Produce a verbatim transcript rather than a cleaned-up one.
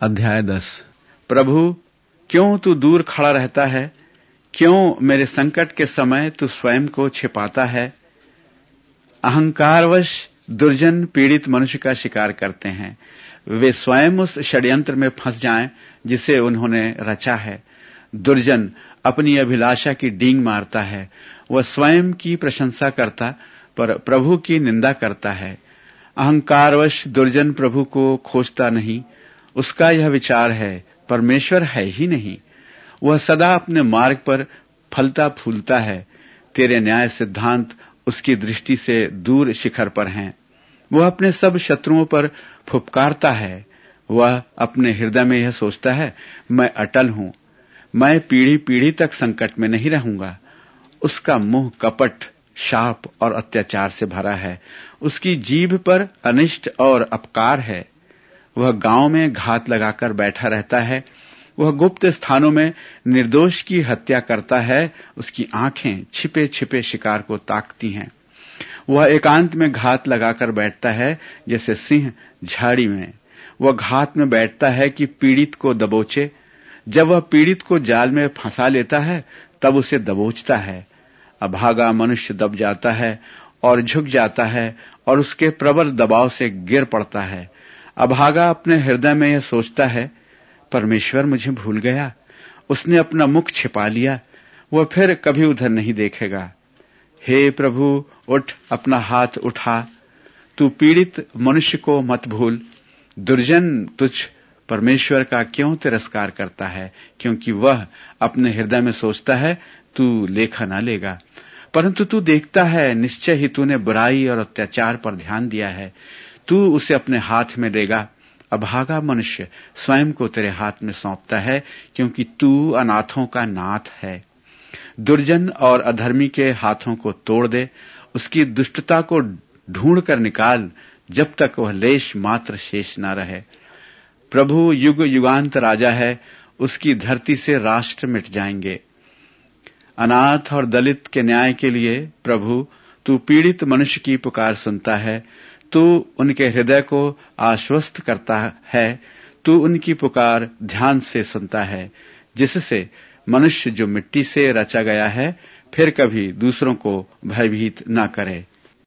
अध्याय दस। प्रभु, क्यों तू दूर खड़ा रहता है? क्यों मेरे संकट के समय तू स्वयं को छिपाता है? अहंकारवश दुर्जन पीड़ित मनुष्य का शिकार करते हैं। वे स्वयं उस षड्यंत्र में फंस जाएं जिसे उन्होंने रचा है। दुर्जन अपनी अभिलाषा की डींग मारता है। वह स्वयं की प्रशंसा करता पर प्रभु की निंदा करता है। अहंकारवश दुर्जन प्रभु को खोजता नहीं। उसका यह विचार है, परमेश्वर है ही नहीं। वह सदा अपने मार्ग पर फलता फूलता है। तेरे न्याय सिद्धांत उसकी दृष्टि से दूर शिखर पर हैं। वह अपने सब शत्रुओं पर फुफकारता है। वह अपने हृदय में यह सोचता है, मैं अटल हूं, मैं पीढ़ी पीढ़ी तक संकट में नहीं रहूंगा। उसका मुंह कपट, शाप और अत्याचार से भरा है। उसकी जीभ पर अनिष्ट और अपकार है। वह गांव में घात लगाकर बैठा रहता है। वह गुप्त स्थानों में निर्दोष की हत्या करता है। उसकी आंखें छिपे छिपे शिकार को ताकती हैं। वह एकांत में घात लगाकर बैठता है, जैसे सिंह झाड़ी में। वह घात में बैठता है कि पीड़ित को दबोचे। जब वह पीड़ित को जाल में फंसा लेता है, तब उसे दबोचता है। अभागा मनुष्य दब जाता है और झुक जाता है और उसके प्रबल दबाव से गिर पड़ता है। अभागा अपने हृदय में यह सोचता है, परमेश्वर मुझे भूल गया, उसने अपना मुख छिपा लिया, वह फिर कभी उधर नहीं देखेगा। हे प्रभु, उठ, अपना हाथ उठा, तू पीड़ित मनुष्य को मत भूल। दुर्जन तुझ परमेश्वर का क्यों तिरस्कार करता है? क्योंकि वह अपने हृदय में सोचता है, तू लेखा ना लेगा। परंतु तू देखता है, निश्चय ही तूने बुराई और अत्याचार पर ध्यान दिया है। तू उसे अपने हाथ में देगा। अभागा मनुष्य स्वयं को तेरे हाथ में सौंपता है, क्योंकि तू अनाथों का नाथ है। दुर्जन और अधर्मी के हाथों को तोड़ दे। उसकी दुष्टता को ढूंढ कर निकाल, जब तक वह लेश मात्र शेष न रहे। प्रभु युग युगांत राजा है, उसकी धरती से राष्ट्र मिट जाएंगे। अनाथ और दलित के न्याय के लिए प्रभु, तू पीड़ित मनुष्य की पुकार सुनता है। तू उनके हृदय को आश्वस्त करता है। तू उनकी पुकार ध्यान से सुनता है, जिससे मनुष्य जो मिट्टी से रचा गया है, फिर कभी दूसरों को भयभीत न करे।